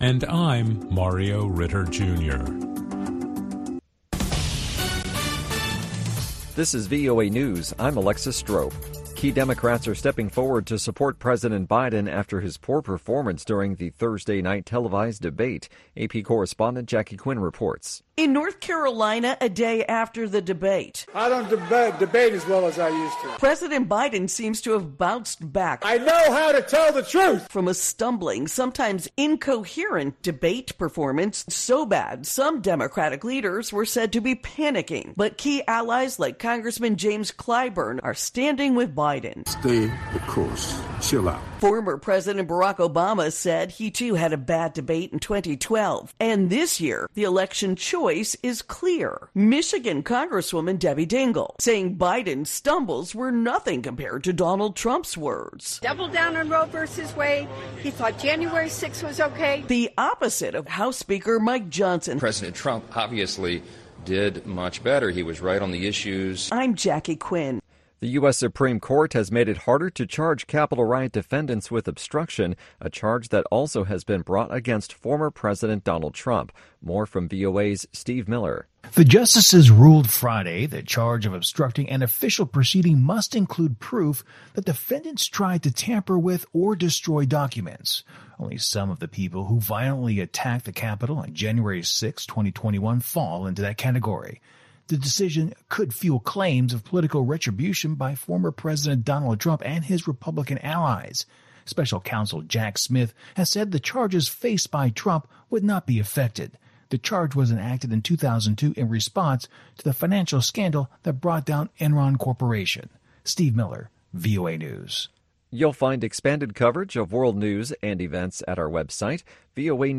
And I'm Mario Ritter Jr. This is VOA News. I'm Alexis Strope. Key Democrats are stepping forward to support President Biden after his poor performance during the Thursday night televised debate. AP correspondent Jackie Quinn reports. In North Carolina, a day after the debate, I don't debate as well as I used to. President Biden seems to have bounced back. I know how to tell the truth. From a stumbling, sometimes incoherent debate performance so bad, some Democratic leaders were said to be panicking. But key allies like Congressman James Clyburn are standing with Biden. Stay the course. Chill out. Former President Barack Obama said he too had a bad debate in 2012. And this year, the election choice is clear. Michigan Congresswoman Debbie Dingell saying Biden's stumbles were nothing compared to Donald Trump's words. Double down on Roe versus Wade. He thought January 6th was okay. The opposite of House Speaker Mike Johnson. President Trump obviously did much better. He was right on the issues. I'm Jackie Quinn. The U.S. Supreme Court has made it harder to charge Capitol riot defendants with obstruction, a charge that also has been brought against former President Donald Trump. More from VOA's Steve Miller. The justices ruled Friday that charge of obstructing an official proceeding must include proof that defendants tried to tamper with or destroy documents. Only some of the people who violently attacked the Capitol on January 6, 2021 fall into that category. The decision could fuel claims of political retribution by former President Donald Trump and his Republican allies. Special counsel Jack Smith has said the charges faced by Trump would not be affected. The charge was enacted in 2002 in response to the financial scandal that brought down Enron Corporation. Steve Miller, VOA News. You'll find expanded coverage of world news and events at our website, VOA News.